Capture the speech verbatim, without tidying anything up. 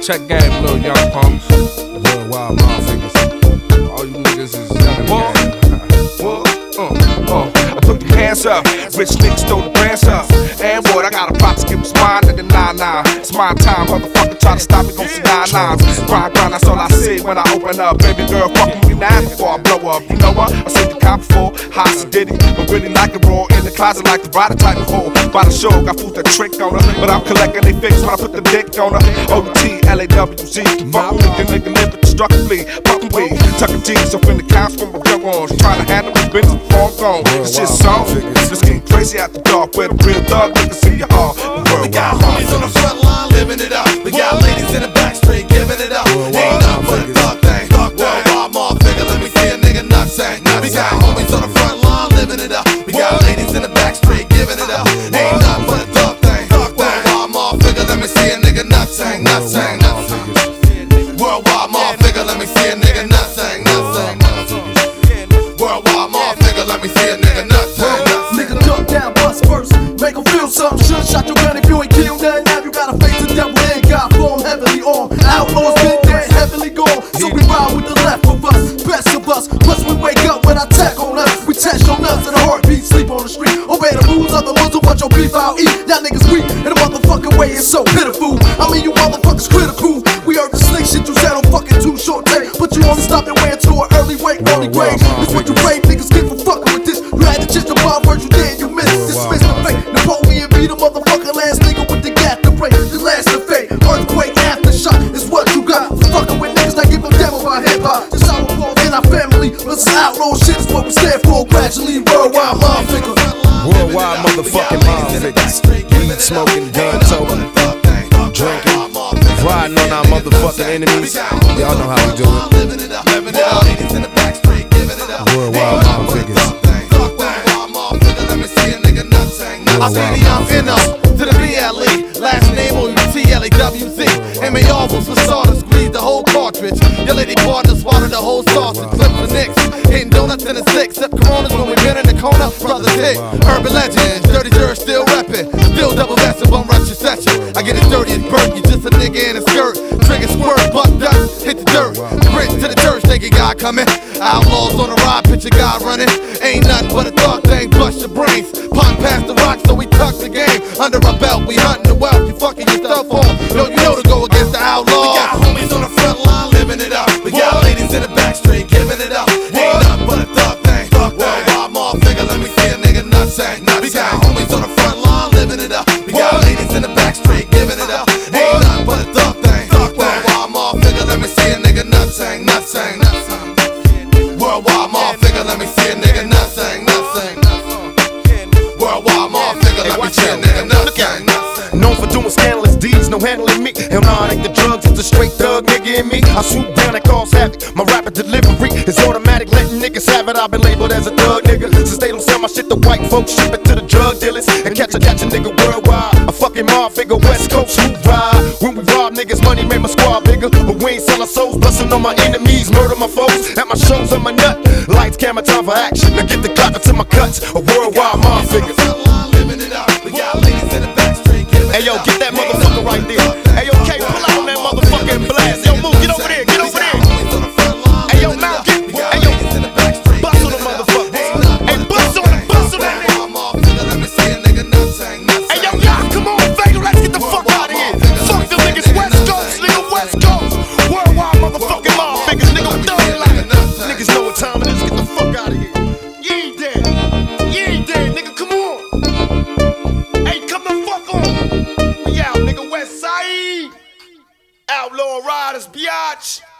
Check game, little young punks. Worldwide motherfuckers. All you niggas is young in the game. Whoa, uh, uh. I put them hands up. Rich niggas stole the brands up. And what? I got a pop to give us mine, nigga, nine nine. It's my time, motherfucker. Try to stop me, gon' see nine nines. Grind, grind, that's all I see when I open up. Baby girl, fuck with me now before I blow up. You know what? I said the cop before, hot as did it. But really like it raw in the closet like the rider type of hole. By the show, got food that trick on her. But I'm collecting they fix when I put the dick on her. O T, L A W Z. Fuck with nigga, nigga, live destructively. Pumpin' weed, tuckin' jeans up in the couch from my young ones. Trying to handle my business before I'm gone. It's just song. It's getting crazy out the dark where the real thug niggas in your heart. We got homies on the front line living it up. We got ladies in the back straight giving it up. Ain't nothing but a thug thing. Worldwide motherfucker, let me see a nigga nut saying. We got homies on the front line living it up. We got ladies in the back straight giving it up. Ain't nothing but a thug thing. Worldwide motherfucker, let me see a nigga nut saying, nut saying, nut saying. Worldwide motherfucker, let me see a nigga nut saying, nut saying. Worldwide motherfucker, let me see a nigga nut saying. Nigga duck down, bust first, make em feel something. Should've shot your gun if you ain't killed nothing. Now you gotta face the devil and God form heavily on. Outlaws been dead, heavily gone. So we ride with the left of us, best of us. Plus we wake up when attack on us. We test your nuts and a heartbeat, sleep on the street. Obey the rules of the ones who want your beef, I'll eat. Y'all niggas weak, and the motherfucking way is so pitiful. I mean you motherfuckers critical. We heard the slick shit you said on fucking too short day. But you only stopped and went to an early wake, early grave. This what you brave niggas get for fucking with this. You had to change the bar words you did, you missed. Dismiss the fate. Napoleon be the motherfucking last nigga with the gap to break. The last of fate. Earthquake, aftershock is what you got. For fucking with niggas that give a damn about hip hop. This our fault in our family. This is outlaw shit is what we stand for. Gradually worldwide motherfucker. Worldwide motherfucking motherfuckers. Weed smoking, gun toting, drinking, riding on our motherfucking enemies. Y'all know how we do it. Worldwide motherfuckers. I say the I'm in up to the B L E. Last name O U T L A W Z. M A R was for starter, squeeze the whole cartridge. Your lady partner swallowed the whole sausage. Flip the nicks, hitting donuts in the six. Sip Coronas when we been in the corner. Brothers hit, urban legends. Dirty Jerk still reppin'. Still double vested, bum rush your session. I get as dirty as Bert, you just a nigga in a skirt. Trigger squirt, buck dust, hit the dirt. Brit to the church, nigga God coming. Outlaws on the ride, picture God running. Ain't nothing but a thug thing, bust your brains. Pop past the rock, so we tuck the game. Under our belt, we hunting the wealth. You fucking yourself on. Yo, you know to go against the outlaws. We got homies on the front line living it up. We got ladies in the back straight giving it up. Ain't nothing but a thug thing. Worldwide motherfucker, let me see a nigga nut saying. We got homies on the front line living it up. We got ladies in the back straight giving it up. Ain't nothing but a thug thing. Worldwide motherfucker, let me see a nigga nut saying, nut saying, nut saying. Worldwide motherfucker, let me see a nigga nut saying, nut saying. Worldwide motherfucker, let me see a nigga nut saying, nut saying. Known for doing scandalous deeds, no handling me. Hell nah, it ain't the drugs, it's a straight thug nigga in me. I swoop down and cause havoc. My rapid delivery is automatic, letting niggas have it. I've been labeled as a thug nigga since they don't sell my shit to white folks. Ship it to the drug dealers and catch a catch a nigga worldwide. A fucking mob figure, West Coast who ride. When we rob niggas, money made my squad bigger. But we ain't selling souls, busting on my enemies, murder my foes. At my shows, I'm a nut. Lights, camera, time for action. Now get the clock to my cuts. A worldwide mob figure. Hey yo, get that motherfucker right there. Hey yo, K, pull out on that motherfucking blast. Yo, move, get over there, get over there. Hey yo, Mal, get, hey yo, bust on the motherfucker. Hey, bust on it, bust on it. Hey yo, y'all, come on, Vega, let's get the fuck out of here. Fuck the niggas, West Coast, nigga, West Coast. Worldwide motherfucking mob figures, nigga, thug like. Niggas know what time it is, get the fuck out of here. You ain't dead, you ain't dead, nigga, come on. Hey, come the fuck on. Outlaw Riders, biatch.